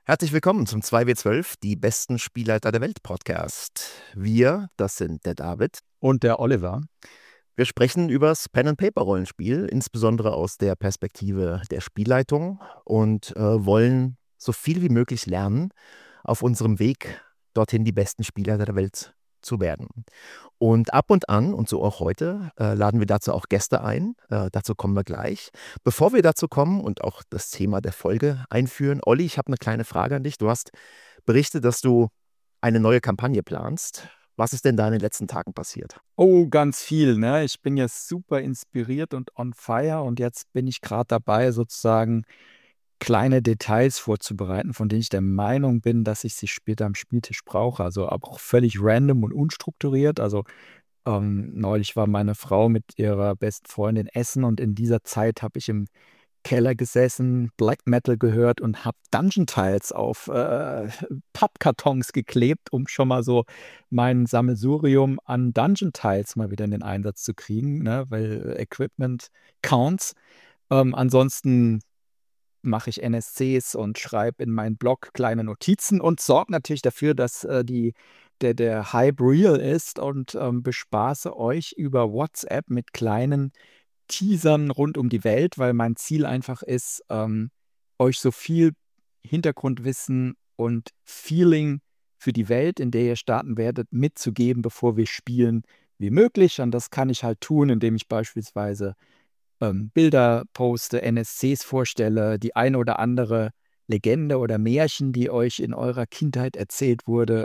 Herzlich willkommen zum 2W12, die besten Spielleiter der Welt Podcast. Wir, das sind der David. Und der Oliver. Wir sprechen übers Pen-and-Paper-Rollenspiel, insbesondere aus der Perspektive der Spielleitung und wollen so viel wie möglich lernen, auf unserem Weg dorthin die besten Spielleiter der Welt zu werden. Und ab und an, und so auch heute, laden wir dazu auch Gäste ein. Dazu kommen wir gleich. Bevor wir dazu kommen und auch das Thema der Folge einführen, Olli, ich habe eine kleine Frage an dich. Du hast berichtet, dass du eine neue Kampagne planst. Was ist denn da in den letzten Tagen passiert? Oh, ganz viel, ne? Ich bin jetzt super inspiriert und on fire und jetzt bin ich gerade dabei, sozusagen kleine Details vorzubereiten, von denen ich der Meinung bin, dass ich sie später am Spieltisch brauche. Also aber auch völlig random und unstrukturiert. Also neulich war meine Frau mit ihrer besten Freundin essen und in dieser Zeit habe ich im Keller gesessen, Black Metal gehört und habe Dungeon Tiles auf Pappkartons geklebt, um schon mal so mein Sammelsurium an Dungeon Tiles mal wieder in den Einsatz zu kriegen, ne? Weil Equipment counts. Ansonsten mache ich NSCs und schreibe in meinen Blog kleine Notizen und sorge natürlich dafür, dass der Hype real ist und bespaße euch über WhatsApp mit kleinen Teasern rund um die Welt, weil mein Ziel einfach ist, euch so viel Hintergrundwissen und Feeling für die Welt, in der ihr starten werdet, mitzugeben, bevor wir spielen, wie möglich. Und das kann ich halt tun, indem ich beispielsweise Bilder poste, NSCs vorstelle, die eine oder andere Legende oder Märchen, die euch in eurer Kindheit erzählt wurde,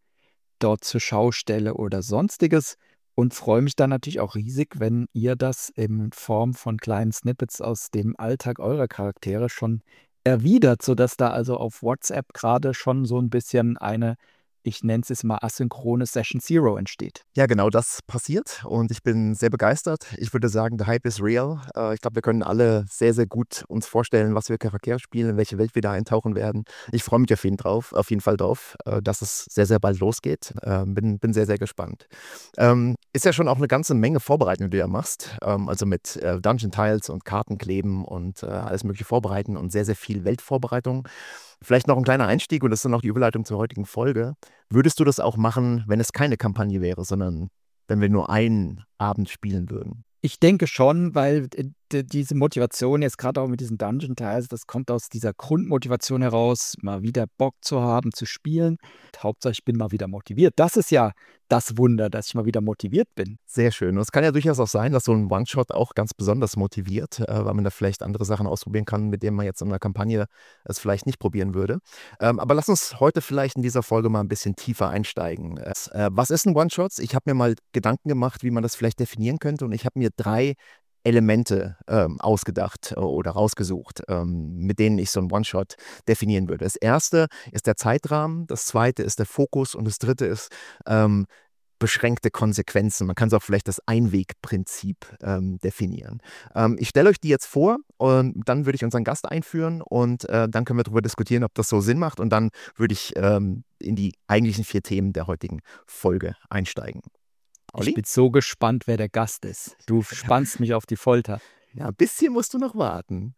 dort zur Schau stelle oder sonstiges und freue mich dann natürlich auch riesig, wenn ihr das in Form von kleinen Snippets aus dem Alltag eurer Charaktere schon erwidert, sodass da also auf WhatsApp gerade schon so ein bisschen eine, ich nenne es jetzt mal asynchrone Session Zero entsteht. Ja, genau das passiert und ich bin sehr begeistert. Ich würde sagen, der Hype ist real. Ich glaube, wir können alle sehr, sehr gut uns vorstellen, was wir Charaktere spielen, in welche Welt wir da eintauchen werden. Ich freue mich auf jeden Fall drauf, dass es sehr, sehr bald losgeht. Bin sehr, sehr gespannt. Ist ja schon auch eine ganze Menge Vorbereitung, die du ja machst. Also mit Dungeon Tiles und Kartenkleben und alles mögliche vorbereiten und sehr, sehr viel Weltvorbereitung. Vielleicht noch ein kleiner Einstieg und das ist dann auch die Überleitung zur heutigen Folge. Würdest du das auch machen, wenn es keine Kampagne wäre, sondern wenn wir nur einen Abend spielen würden? Ich denke schon, weil diese Motivation jetzt gerade auch mit diesen Dungeon Tiles, das kommt aus dieser Grundmotivation heraus, mal wieder Bock zu haben, zu spielen. Hauptsache, ich bin mal wieder motiviert. Das ist ja das Wunder, dass ich mal wieder motiviert bin. Sehr schön. Und es kann ja durchaus auch sein, dass so ein One-Shot auch ganz besonders motiviert, weil man da vielleicht andere Sachen ausprobieren kann, mit denen man jetzt in einer Kampagne es vielleicht nicht probieren würde. Aber lass uns heute vielleicht in dieser Folge mal ein bisschen tiefer einsteigen. Was ist ein One-Shot? Ich habe mir mal Gedanken gemacht, wie man das vielleicht definieren könnte und ich habe mir 3 Elemente ausgedacht oder rausgesucht, mit denen ich so einen One-Shot definieren würde. Das erste ist der Zeitrahmen, das zweite ist der Fokus und das dritte ist beschränkte Konsequenzen. Man kann es auch vielleicht das Einwegprinzip definieren. Ich stelle euch die jetzt vor und dann würde ich unseren Gast einführen und dann können wir darüber diskutieren, ob das so Sinn macht und dann würde ich in die eigentlichen 4 Themen der heutigen Folge einsteigen. Ich Olli? bin so gespannt, wer der Gast ist. Du spannst mich auf die Folter. Ja, ein bisschen musst du noch warten.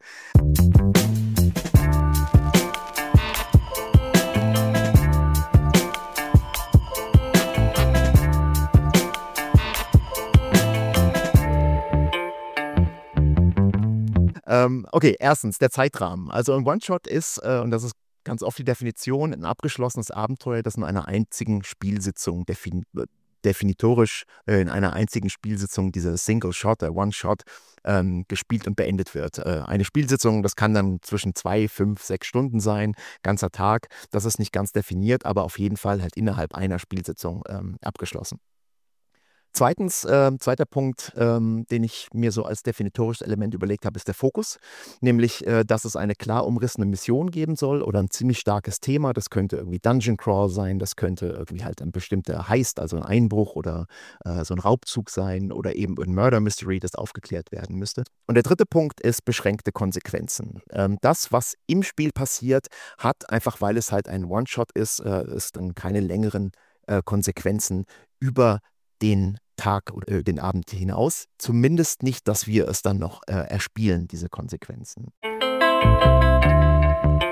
Okay, erstens, der Zeitrahmen. Also ein One-Shot ist, und das ist ganz oft die Definition, ein abgeschlossenes Abenteuer, das in einer einzigen Spielsitzung definitorisch in einer einzigen Spielsitzung, dieser Single-Shot, der One-Shot, gespielt und beendet wird. Eine Spielsitzung, das kann dann zwischen 2, 5, 6 Stunden sein, ganzer Tag. Das ist nicht ganz definiert, aber auf jeden Fall halt innerhalb einer Spielsitzung abgeschlossen. Zweitens, zweiter Punkt, den ich mir so als definitorisches Element überlegt habe, ist der Fokus. Nämlich, dass es eine klar umrissene Mission geben soll oder ein ziemlich starkes Thema. Das könnte irgendwie Dungeon Crawl sein, das könnte irgendwie halt ein bestimmter Heist, also ein Einbruch oder so ein Raubzug sein oder eben ein Murder Mystery, das aufgeklärt werden müsste. Und der dritte Punkt ist beschränkte Konsequenzen. Das, was im Spiel passiert, hat einfach, weil es halt ein One-Shot ist, ist dann keine längeren Konsequenzen über den Tag oder den Abend hinaus. Zumindest nicht, dass wir es dann noch erspielen, diese Konsequenzen.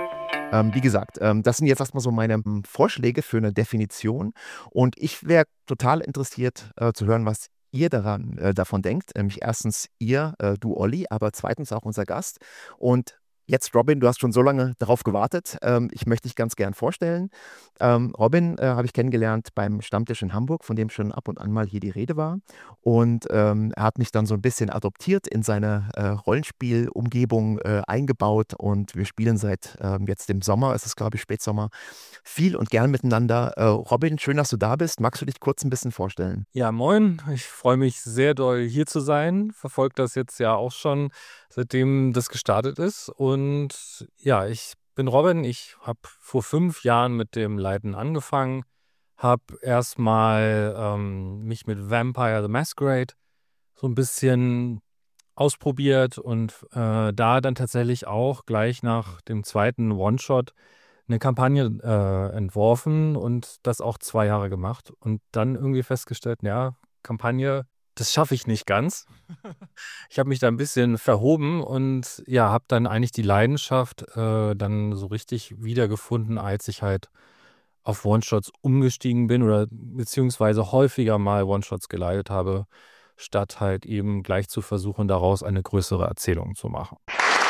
Wie gesagt, das sind jetzt erstmal so meine Vorschläge für eine Definition. Und ich wäre total interessiert zu hören, was ihr davon denkt. Nämlich erstens ihr, du Olli, aber zweitens auch unser Gast. Und jetzt, Robin, du hast schon so lange darauf gewartet. Ich möchte dich ganz gern vorstellen. Robin habe ich kennengelernt beim Stammtisch in Hamburg, von dem schon ab und an mal hier die Rede war. Und er hat mich dann so ein bisschen adoptiert, in seine Rollenspielumgebung eingebaut. Und wir spielen seit jetzt dem Sommer, es ist glaube ich Spätsommer, viel und gern miteinander. Robin, schön, dass du da bist. Magst du dich kurz ein bisschen vorstellen? Ja, moin. Ich freue mich sehr doll, hier zu sein. Verfolge das jetzt ja auch schon, seitdem das gestartet ist. Und ja, ich bin Robin. Ich habe vor 5 Jahren mit dem Leiten angefangen. Habe erstmal mich mit Vampire the Masquerade so ein bisschen ausprobiert und da dann tatsächlich auch gleich nach dem zweiten One-Shot eine Kampagne entworfen und das auch 2 Jahre gemacht und dann irgendwie festgestellt, ja, Kampagne, das schaffe ich nicht ganz. Ich habe mich da ein bisschen verhoben und ja, habe dann eigentlich die Leidenschaft dann so richtig wiedergefunden, als ich halt auf One-Shots umgestiegen bin oder beziehungsweise häufiger mal One-Shots geleitet habe, statt halt eben gleich zu versuchen, daraus eine größere Erzählung zu machen.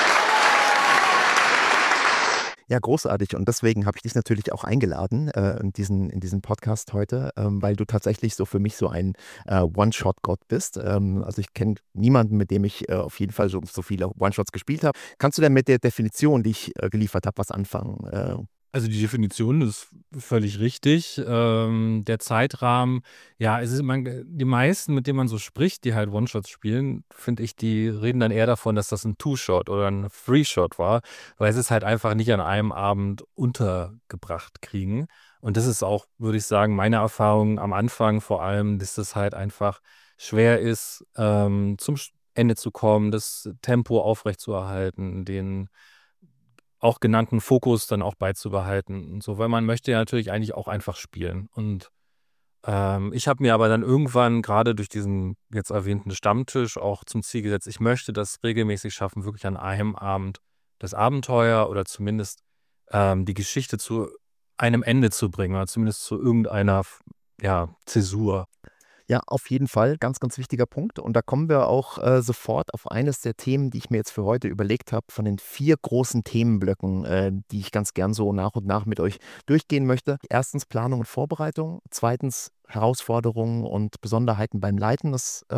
Ja, großartig. Und deswegen habe ich dich natürlich auch eingeladen in diesen Podcast heute, weil du tatsächlich so für mich so ein One-Shot-Gott bist. Also ich kenne niemanden, mit dem ich auf jeden Fall so viele One-Shots gespielt habe. Kannst du denn mit der Definition, die ich geliefert habe, was anfangen? Also die Definition ist völlig richtig. Der Zeitrahmen, ja, die meisten, mit denen man so spricht, die halt One-Shots spielen, finde ich, die reden dann eher davon, dass das ein Two-Shot oder ein Three-Shot war, weil sie es halt einfach nicht an einem Abend untergebracht kriegen. Und das ist auch, würde ich sagen, meine Erfahrung am Anfang vor allem, dass das halt einfach schwer ist, zum Ende zu kommen, das Tempo aufrechtzuerhalten, den auch genannten Fokus dann auch beizubehalten und so, weil man möchte ja natürlich eigentlich auch einfach spielen. Und ich habe mir aber dann irgendwann gerade durch diesen jetzt erwähnten Stammtisch auch zum Ziel gesetzt, ich möchte das regelmäßig schaffen, wirklich an einem Abend das Abenteuer oder zumindest die Geschichte zu einem Ende zu bringen oder zumindest zu irgendeiner ja, Zäsur. Ja, auf jeden Fall. Ganz, ganz wichtiger Punkt. Und da kommen wir auch sofort auf eines der Themen, die ich mir jetzt für heute überlegt habe, von den 4 großen Themenblöcken, die ich ganz gern so nach und nach mit euch durchgehen möchte. Erstens Planung und Vorbereitung. Zweitens Herausforderungen und Besonderheiten beim Leiten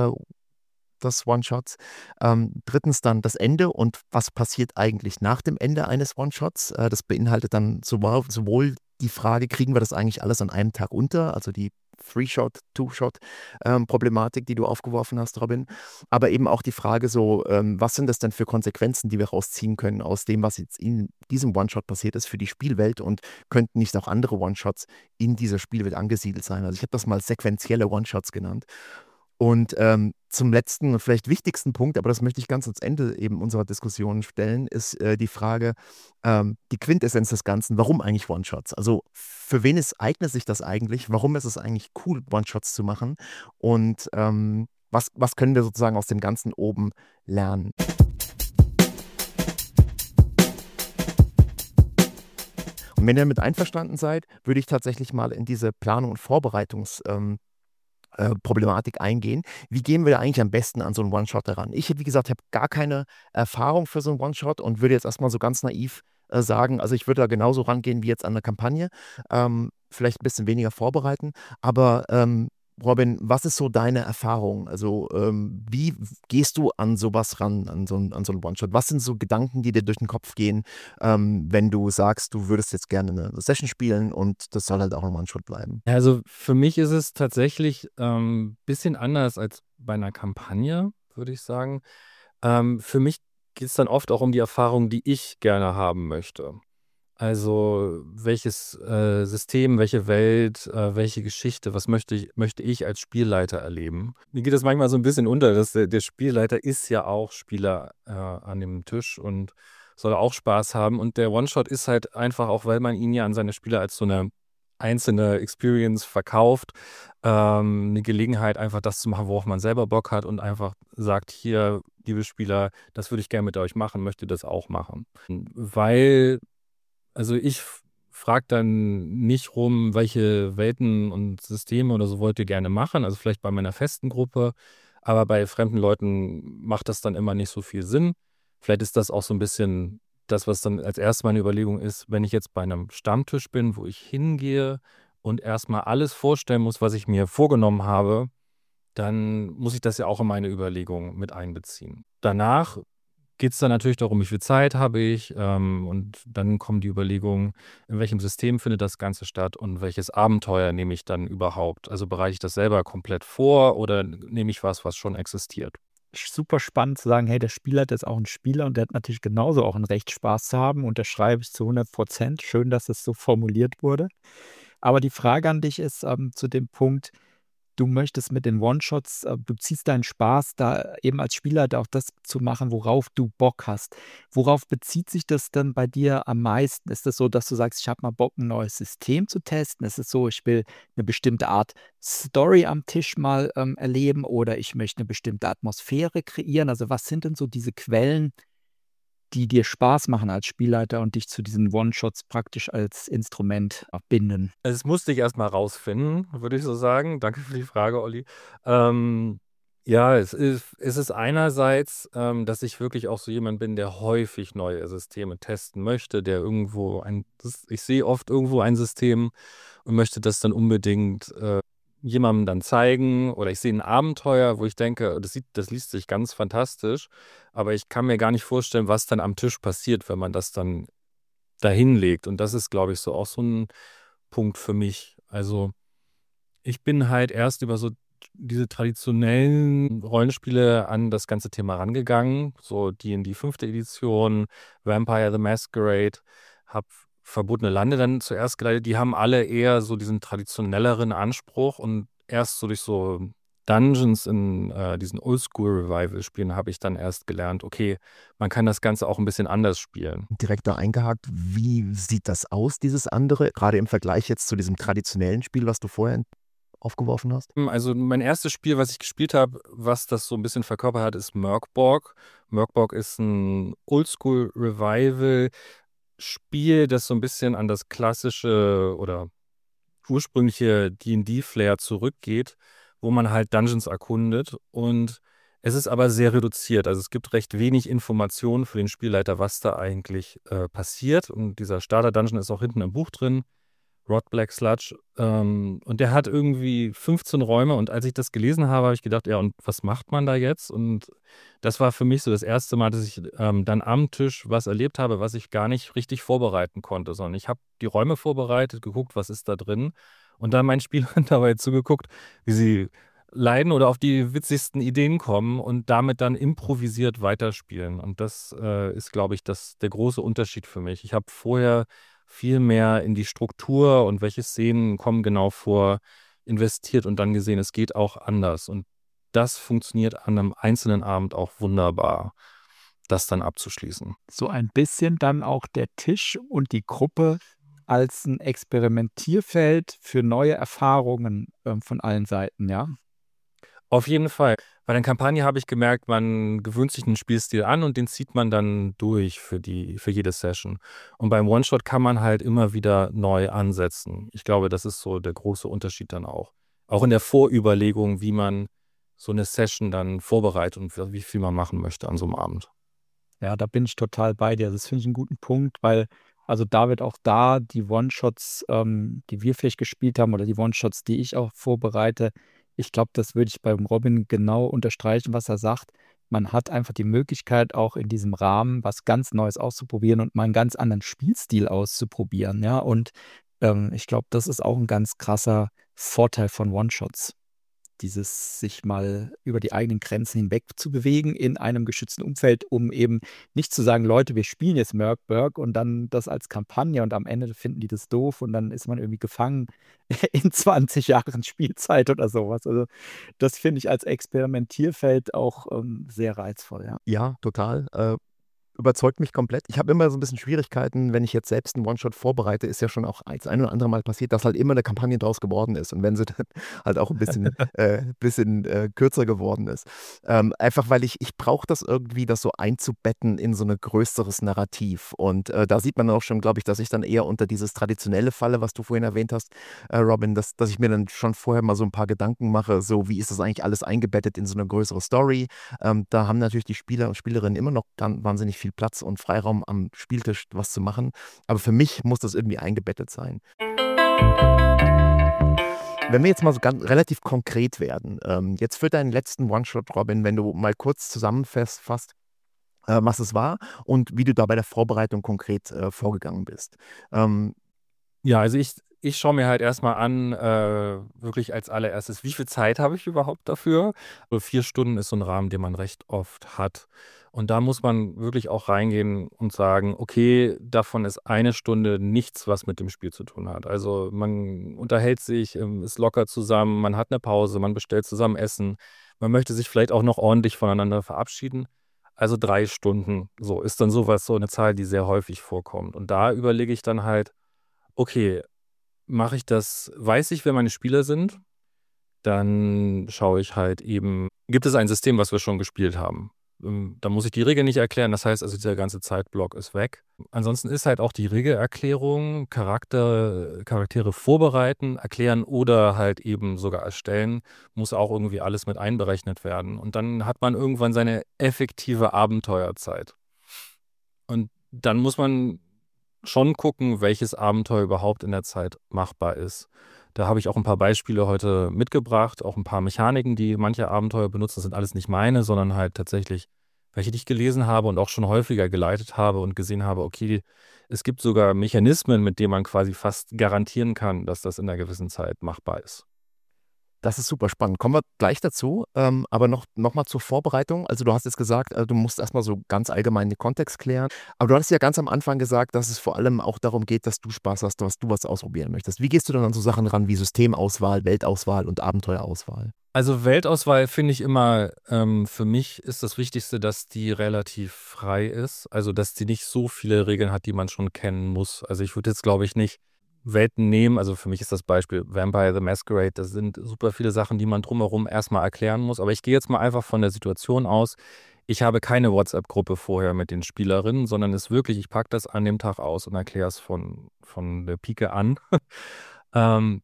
des One-Shots. Drittens dann das Ende und was passiert eigentlich nach dem Ende eines One-Shots. Das beinhaltet dann sowohl die Frage, kriegen wir das eigentlich alles an einem Tag unter, also die Three-Shot, Two-Shot-Problematik, die du aufgeworfen hast, Robin. Aber eben auch die Frage so, was sind das denn für Konsequenzen, die wir rausziehen können aus dem, was jetzt in diesem One-Shot passiert ist für die Spielwelt und könnten nicht auch andere One-Shots in dieser Spielwelt angesiedelt sein? Also ich habe das mal sequentielle One-Shots genannt. Und zum letzten und vielleicht wichtigsten Punkt, aber das möchte ich ganz ans Ende eben unserer Diskussion stellen, ist die Frage, die Quintessenz des Ganzen, warum eigentlich One-Shots? Also für wen eignet sich das eigentlich? Warum ist es eigentlich cool, One-Shots zu machen? Und was können wir sozusagen aus dem Ganzen oben lernen? Und wenn ihr damit einverstanden seid, würde ich tatsächlich mal in diese Planung und Problematik eingehen. Wie gehen wir da eigentlich am besten an so einen One-Shot heran? Ich, wie gesagt, habe gar keine Erfahrung für so einen One-Shot und würde jetzt erstmal so ganz naiv sagen, also ich würde da genauso rangehen wie jetzt an eine Kampagne, vielleicht ein bisschen weniger vorbereiten, aber Robin, was ist so deine Erfahrung? Also wie gehst du an sowas ran, an so einen One-Shot? Was sind so Gedanken, die dir durch den Kopf gehen, wenn du sagst, du würdest jetzt gerne eine Session spielen und das soll halt auch ein One-Shot bleiben? Ja, also für mich ist es tatsächlich ein bisschen anders als bei einer Kampagne, würde ich sagen. Für mich geht es dann oft auch um die Erfahrung, die ich gerne haben möchte. Also welches System, welche Welt, welche Geschichte, was möchte ich als Spielleiter erleben? Mir geht das manchmal so ein bisschen unter, dass der Spielleiter ist ja auch Spieler an dem Tisch und soll auch Spaß haben. Und der One-Shot ist halt einfach auch, weil man ihn ja an seine Spieler als so eine einzelne Experience verkauft, eine Gelegenheit, einfach das zu machen, worauf man selber Bock hat und einfach sagt, hier, liebe Spieler, das würde ich gerne mit euch machen, möchte das auch machen. Weil Also ich frage dann nicht rum, welche Welten und Systeme oder so wollt ihr gerne machen. Also vielleicht bei meiner festen Gruppe, aber bei fremden Leuten macht das dann immer nicht so viel Sinn. Vielleicht ist das auch so ein bisschen das, was dann als erstes meine Überlegung ist, wenn ich jetzt bei einem Stammtisch bin, wo ich hingehe und erstmal alles vorstellen muss, was ich mir vorgenommen habe, dann muss ich das ja auch in meine Überlegung mit einbeziehen. Danach geht es dann natürlich darum, wie viel Zeit habe ich, und dann kommen die Überlegungen, in welchem System findet das Ganze statt und welches Abenteuer nehme ich dann überhaupt? Also bereite ich das selber komplett vor oder nehme ich was, was schon existiert? Super spannend zu sagen, hey, der Spieler ist auch ein Spieler und der hat natürlich genauso auch ein Recht, Spaß zu haben. Unterschreibe ich zu 100%. Schön, dass es so formuliert wurde. Aber die Frage an dich ist zu dem Punkt, du möchtest mit den One-Shots, du ziehst deinen Spaß, da eben als Spieler da auch das zu machen, worauf du Bock hast. Worauf bezieht sich das denn bei dir am meisten? Ist das so, dass du sagst, ich habe mal Bock, ein neues System zu testen? Ist es so, ich will eine bestimmte Art Story am Tisch mal erleben oder ich möchte eine bestimmte Atmosphäre kreieren? Also was sind denn so diese Quellen, die dir Spaß machen als Spielleiter und dich zu diesen One-Shots praktisch als Instrument binden? Also das musste ich erst mal rausfinden, würde ich so sagen. Danke für die Frage, Olli. Ähm, ja, es ist einerseits, dass ich wirklich auch so jemand bin, der häufig neue Systeme testen möchte, der ich sehe oft irgendwo ein System und möchte das dann unbedingt jemandem dann zeigen oder ich sehe ein Abenteuer, wo ich denke, das liest sich ganz fantastisch, aber ich kann mir gar nicht vorstellen, was dann am Tisch passiert, wenn man das dann dahin legt. Und das ist, glaube ich, so auch so ein Punkt für mich. Also ich bin halt erst über so diese traditionellen Rollenspiele an das ganze Thema rangegangen, so D&D 5. Edition, Vampire the Masquerade, habe Verbotene Lande dann zuerst geleitet. Die haben alle eher so diesen traditionelleren Anspruch und erst so durch so Dungeons in diesen Oldschool-Revival-Spielen habe ich dann erst gelernt, okay, man kann das Ganze auch ein bisschen anders spielen. Direkt da eingehakt, wie sieht das aus, dieses andere, gerade im Vergleich jetzt zu diesem traditionellen Spiel, was du vorher aufgeworfen hast? Also mein erstes Spiel, was ich gespielt habe, was das so ein bisschen verkörpert hat, ist Merkborg. Merkborg ist ein Oldschool-Revival-Spiel, das so ein bisschen an das klassische oder ursprüngliche D&D-Flair zurückgeht, wo man halt Dungeons erkundet. Und es ist aber sehr reduziert. Also es gibt recht wenig Informationen für den Spielleiter, was da eigentlich passiert. Und dieser Starter-Dungeon ist auch hinten im Buch drin. Rod Black Sludge. Und der hat irgendwie 15 Räume. Und als ich das gelesen habe, habe ich gedacht, ja, und was macht man da jetzt? Und das war für mich so das erste Mal, dass ich dann am Tisch was erlebt habe, was ich gar nicht richtig vorbereiten konnte, sondern ich habe die Räume vorbereitet, geguckt, was ist da drin. Und dann meinen Spielern dabei zugeguckt, wie sie leiden oder auf die witzigsten Ideen kommen und damit dann improvisiert weiterspielen. Und das ist, glaube ich, der große Unterschied für mich. Ich habe vorher viel mehr in die Struktur und welche Szenen kommen genau vor, investiert und dann gesehen, es geht auch anders. Und das funktioniert an einem einzelnen Abend auch wunderbar, das dann abzuschließen. So ein bisschen dann auch der Tisch und die Gruppe als ein Experimentierfeld für neue Erfahrungen von allen Seiten, ja? Auf jeden Fall. Bei der Kampagne habe ich gemerkt, man gewöhnt sich einen Spielstil an und den zieht man dann durch für jede Session. Und beim One-Shot kann man halt immer wieder neu ansetzen. Ich glaube, das ist so der große Unterschied dann auch. Auch in der Vorüberlegung, wie man so eine Session dann vorbereitet und wie viel man machen möchte an so einem Abend. Ja, da bin ich total bei dir. Das finde ich einen guten Punkt, weil also da wird auch da die One-Shots, die wir vielleicht gespielt haben oder die One-Shots, die ich auch vorbereite, ich glaube, das würde ich beim Robin genau unterstreichen, was er sagt. Man hat einfach die Möglichkeit, auch in diesem Rahmen was ganz Neues auszuprobieren und mal einen ganz anderen Spielstil auszuprobieren, ja. Und ich glaube, das ist auch ein ganz krasser Vorteil von One-Shots. Dieses sich mal über die eigenen Grenzen hinweg zu bewegen in einem geschützten Umfeld, um eben nicht zu sagen, Leute, wir spielen jetzt Merkborg und dann das als Kampagne und am Ende finden die das doof und dann ist man irgendwie gefangen in 20 Jahren Spielzeit oder sowas. Also das finde ich als Experimentierfeld auch sehr reizvoll, ja. Ja, total. überzeugt mich komplett. Ich habe immer so ein bisschen Schwierigkeiten, wenn ich jetzt selbst einen One-Shot vorbereite, ist ja schon auch das ein oder andere Mal passiert, dass halt immer eine Kampagne draus geworden ist. Und wenn sie dann halt auch ein bisschen kürzer geworden ist. Einfach weil ich brauche das irgendwie, das so einzubetten in so ein größeres Narrativ. Und da sieht man auch schon, glaube ich, dass ich dann eher unter dieses Traditionelle falle, was du vorhin erwähnt hast, Robin, dass ich mir dann schon vorher mal so ein paar Gedanken mache, so wie ist das eigentlich alles eingebettet in so eine größere Story. Da haben natürlich die Spieler und Spielerinnen immer noch dann wahnsinnig viel Platz und Freiraum am Spieltisch, was zu machen. Aber für mich muss das irgendwie eingebettet sein. Wenn wir jetzt mal so relativ konkret werden, jetzt für deinen letzten One-Shot, Robin, wenn du mal kurz zusammenfasst, was es war und wie du da bei der Vorbereitung konkret vorgegangen bist. Ja, also ich schaue mir halt erstmal an, wirklich als allererstes, wie viel Zeit habe ich überhaupt dafür? So 4 Stunden ist so ein Rahmen, den man recht oft hat. Und da muss man wirklich auch reingehen und sagen, okay, davon ist eine Stunde nichts, was mit dem Spiel zu tun hat. Also man unterhält sich, ist locker zusammen, man hat eine Pause, man bestellt zusammen Essen, man möchte sich vielleicht auch noch ordentlich voneinander verabschieden. Also 3 Stunden, so ist dann sowas, so eine Zahl, die sehr häufig vorkommt. Und da überlege ich dann halt, okay, mache ich das, weiß ich, wer meine Spieler sind, dann schaue ich halt eben, gibt es ein System, was wir schon gespielt haben? Da muss ich die Regel nicht erklären, das heißt also, dieser ganze Zeitblock ist weg. Ansonsten ist halt auch die Regelerklärung, Charaktere vorbereiten, erklären oder halt eben sogar erstellen, muss auch irgendwie alles mit einberechnet werden. Und dann hat man irgendwann seine effektive Abenteuerzeit. Und dann muss man schon gucken, welches Abenteuer überhaupt in der Zeit machbar ist. Da habe ich auch ein paar Beispiele heute mitgebracht, auch ein paar Mechaniken, die manche Abenteuer benutzen. Das sind alles nicht meine, sondern halt tatsächlich welche, die ich gelesen habe und auch schon häufiger geleitet habe und gesehen habe, okay, es gibt sogar Mechanismen, mit denen man quasi fast garantieren kann, dass das in einer gewissen Zeit machbar ist. Das ist super spannend. Kommen wir gleich dazu. Aber noch mal zur Vorbereitung. Also du hast jetzt gesagt, du musst erstmal so ganz allgemein den Kontext klären. Aber du hast ja ganz am Anfang gesagt, dass es vor allem auch darum geht, dass du Spaß hast, dass du was ausprobieren möchtest. Wie gehst du dann an so Sachen ran wie Systemauswahl, Weltauswahl und Abenteuerauswahl? Also Weltauswahl finde ich immer, für mich ist das Wichtigste, dass die relativ frei ist. Also dass die nicht so viele Regeln hat, die man schon kennen muss. Also ich würde jetzt, glaube ich, nicht Welten nehmen. Also für mich ist das Beispiel Vampire the Masquerade. Das sind super viele Sachen, die man drumherum erstmal erklären muss. Aber ich gehe jetzt mal einfach von der Situation aus. Ich habe keine WhatsApp-Gruppe vorher mit den Spielerinnen, sondern es wirklich, ich packe das an dem Tag aus und erkläre es von der Pike an. ähm,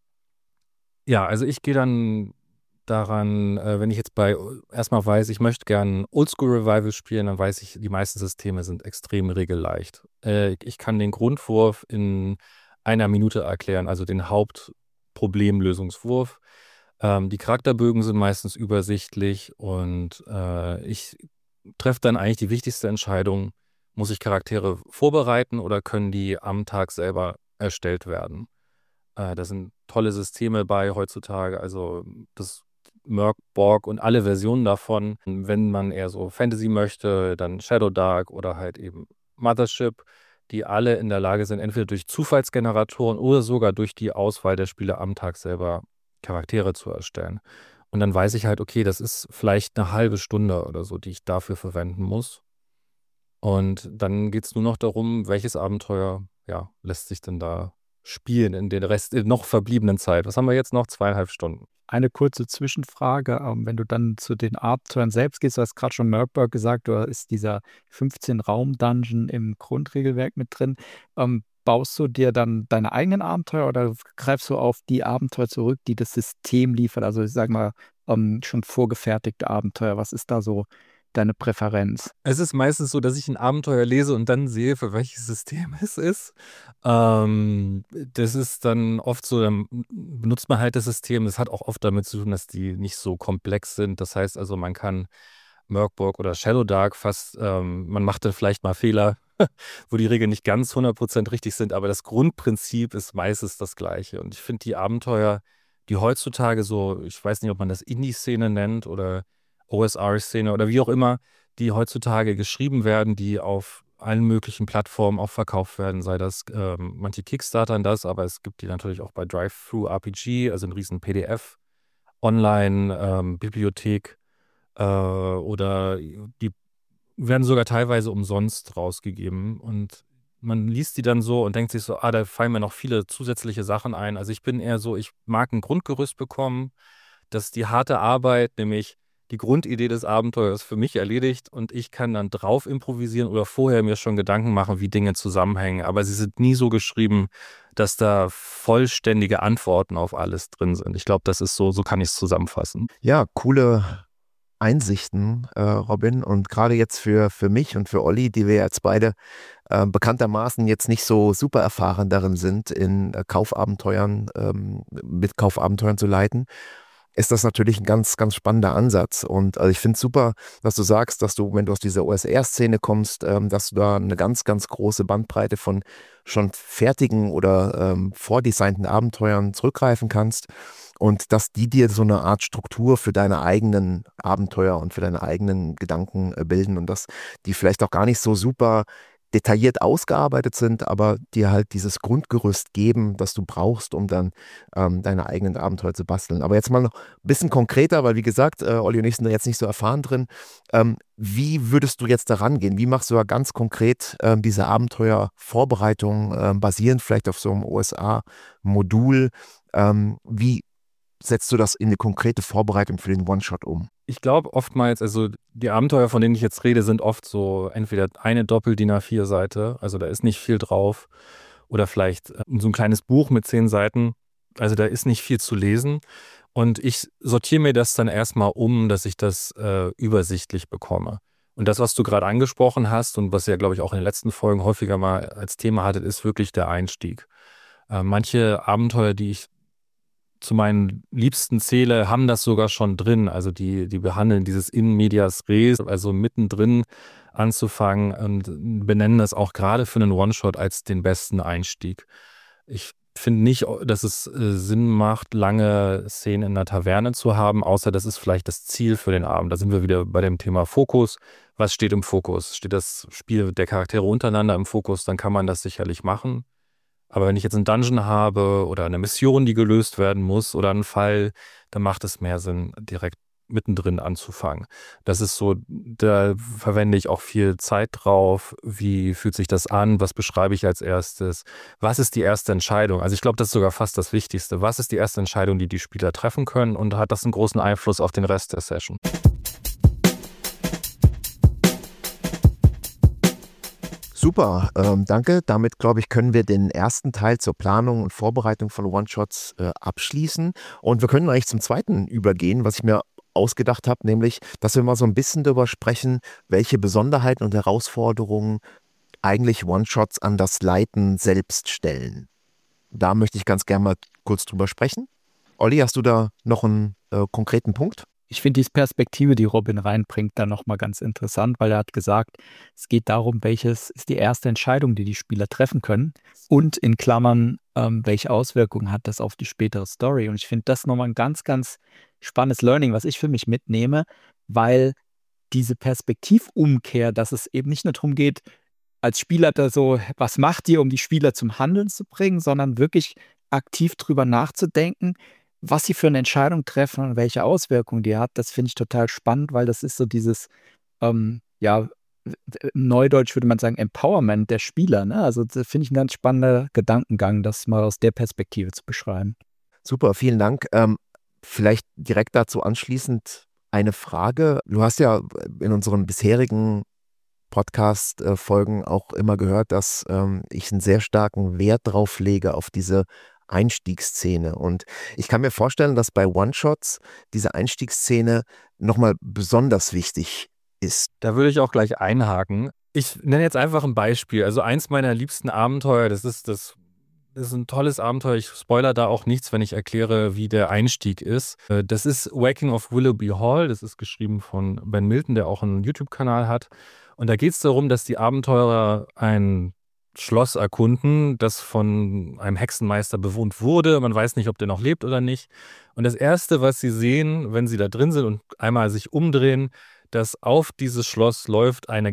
ja, also ich gehe dann daran, wenn ich jetzt erstmal weiß, ich möchte gern Oldschool-Revival spielen, dann weiß ich, die meisten Systeme sind extrem regelleicht. Ich kann den Grundwurf in einer Minute erklären, also den Hauptproblemlösungswurf. Die Charakterbögen sind meistens übersichtlich und ich treffe dann eigentlich die wichtigste Entscheidung, muss ich Charaktere vorbereiten oder können die am Tag selber erstellt werden? Da sind tolle Systeme bei heutzutage, also das Merc, Borg und alle Versionen davon. Wenn man eher so Fantasy möchte, dann Shadow Dark oder halt eben Mothership, die alle in der Lage sind, entweder durch Zufallsgeneratoren oder sogar durch die Auswahl der Spieler am Tag selber Charaktere zu erstellen. Und dann weiß ich halt, okay, das ist vielleicht eine halbe Stunde oder so, die ich dafür verwenden muss. Und dann geht es nur noch darum, welches Abenteuer, ja, lässt sich denn da spielen in den noch verbliebenen Zeit. Was haben wir jetzt noch? 2,5 Stunden. Eine kurze Zwischenfrage, wenn du dann zu den Abenteuern selbst gehst, du hast gerade schon Merkborg gesagt, da ist dieser 15-Raum-Dungeon im Grundregelwerk mit drin. Baust du dir dann deine eigenen Abenteuer oder greifst du auf die Abenteuer zurück, die das System liefert? Also ich sag mal, schon vorgefertigte Abenteuer. Was ist da so deine Präferenz? Es ist meistens so, dass ich ein Abenteuer lese und dann sehe, für welches System es ist. Das ist dann oft so, dann benutzt man halt das System. Das hat auch oft damit zu tun, dass die nicht so komplex sind. Das heißt also, man kann Merkborg oder Shadow Dark fast, man macht dann vielleicht mal Fehler, wo die Regeln nicht ganz 100% richtig sind, aber das Grundprinzip ist meistens das gleiche. Und ich finde die Abenteuer, die heutzutage so, ich weiß nicht, ob man das Indie-Szene nennt oder OSR-Szene oder wie auch immer, die heutzutage geschrieben werden, die auf allen möglichen Plattformen auch verkauft werden, sei das manche Kickstartern das, aber es gibt die natürlich auch bei Drive-Thru RPG, also ein riesen PDF-Online-Bibliothek oder die werden sogar teilweise umsonst rausgegeben. Und man liest die dann so und denkt sich so, da fallen mir noch viele zusätzliche Sachen ein. Also ich bin eher so, ich mag ein Grundgerüst bekommen, dass die harte Arbeit, nämlich die Grundidee des Abenteuers für mich erledigt und ich kann dann drauf improvisieren oder vorher mir schon Gedanken machen, wie Dinge zusammenhängen. Aber sie sind nie so geschrieben, dass da vollständige Antworten auf alles drin sind. Ich glaube, das ist so kann ich es zusammenfassen. Ja, coole Einsichten, Robin. Und gerade jetzt für mich und für Olli, die wir jetzt beide bekanntermaßen jetzt nicht so super erfahren darin sind, in Kaufabenteuern, mit Kaufabenteuern zu leiten, ist das natürlich ein ganz, ganz spannender Ansatz. Und also ich finde es super, dass du sagst, dass du, wenn du aus dieser OSR-Szene kommst, dass du da eine ganz, ganz große Bandbreite von schon fertigen oder vordesignten Abenteuern zurückgreifen kannst und dass die dir so eine Art Struktur für deine eigenen Abenteuer und für deine eigenen Gedanken bilden und dass die vielleicht auch gar nicht so super detailliert ausgearbeitet sind, aber dir halt dieses Grundgerüst geben, das du brauchst, um dann deine eigenen Abenteuer zu basteln. Aber jetzt mal noch ein bisschen konkreter, weil wie gesagt, Olli und ich sind da jetzt nicht so erfahren drin. Wie würdest du jetzt da rangehen? Wie machst du da ganz konkret diese Abenteuervorbereitung, basierend vielleicht auf so einem OSA-Modul? Wie setzt du das in eine konkrete Vorbereitung für den One-Shot um? Ich glaube oftmals, also die Abenteuer, von denen ich jetzt rede, sind oft so entweder eine Doppel-DIN A4-Seite, also da ist nicht viel drauf, oder vielleicht so ein kleines Buch mit 10 Seiten, also da ist nicht viel zu lesen. Und ich sortiere mir das dann erstmal um, dass ich das übersichtlich bekomme. Und das, was du gerade angesprochen hast und was ihr, glaube ich, auch in den letzten Folgen häufiger mal als Thema hattet, ist wirklich der Einstieg. Manche Abenteuer, die ich zu meinen Liebsten zähle, haben das sogar schon drin. Also die behandeln dieses in medias res, also mittendrin anzufangen und benennen das auch gerade für einen One-Shot als den besten Einstieg. Ich finde nicht, dass es Sinn macht, lange Szenen in einer Taverne zu haben, außer das ist vielleicht das Ziel für den Abend. Da sind wir wieder bei dem Thema Fokus. Was steht im Fokus? Steht das Spiel der Charaktere untereinander im Fokus, dann kann man das sicherlich machen. Aber wenn ich jetzt einen Dungeon habe oder eine Mission, die gelöst werden muss oder einen Fall, dann macht es mehr Sinn, direkt mittendrin anzufangen. Das ist so, da verwende ich auch viel Zeit drauf. Wie fühlt sich das an? Was beschreibe ich als erstes? Was ist die erste Entscheidung? Also ich glaube, das ist sogar fast das Wichtigste. Was ist die erste Entscheidung, die Spieler treffen können? Und hat das einen großen Einfluss auf den Rest der Session? Super, danke. Damit, glaube ich, können wir den ersten Teil zur Planung und Vorbereitung von One-Shots abschließen. Und wir können eigentlich zum zweiten übergehen, was ich mir ausgedacht habe, nämlich, dass wir mal so ein bisschen darüber sprechen, welche Besonderheiten und Herausforderungen eigentlich One-Shots an das Leiten selbst stellen. Da möchte ich ganz gerne mal kurz drüber sprechen. Olli, hast du da noch einen konkreten Punkt? Ich finde die Perspektive, die Robin reinbringt, dann nochmal ganz interessant, weil er hat gesagt, es geht darum, welches ist die erste Entscheidung, die die Spieler treffen können und in Klammern, welche Auswirkungen hat das auf die spätere Story. Und ich finde das nochmal ein ganz, ganz spannendes Learning, was ich für mich mitnehme, weil diese Perspektivumkehr, dass es eben nicht nur darum geht, als Spieler da so, was macht ihr, um die Spieler zum Handeln zu bringen, sondern wirklich aktiv drüber nachzudenken, was sie für eine Entscheidung treffen und welche Auswirkungen die hat, das finde ich total spannend, weil das ist so dieses, ja, im Neudeutsch würde man sagen, Empowerment der Spieler. Ne? Also das finde ich ein ganz spannender Gedankengang, das mal aus der Perspektive zu beschreiben. Super, vielen Dank. Vielleicht direkt dazu anschließend eine Frage. Du hast ja in unseren bisherigen Podcast-Folgen auch immer gehört, dass ich einen sehr starken Wert drauf lege auf diese Einstiegsszene. Und ich kann mir vorstellen, dass bei One-Shots diese Einstiegsszene nochmal besonders wichtig ist. Da würde ich auch gleich einhaken. Ich nenne jetzt einfach ein Beispiel. Also eins meiner liebsten Abenteuer, das ist ein tolles Abenteuer. Ich spoilere da auch nichts, wenn ich erkläre, wie der Einstieg ist. Das ist Waking of Willoughby Hall. Das ist geschrieben von Ben Milton, der auch einen YouTube-Kanal hat. Und da geht es darum, dass die Abenteurer ein Schloss erkunden, das von einem Hexenmeister bewohnt wurde. Man weiß nicht, ob der noch lebt oder nicht. Und das Erste, was sie sehen, wenn sie da drin sind und einmal sich umdrehen, dass auf dieses Schloss läuft eine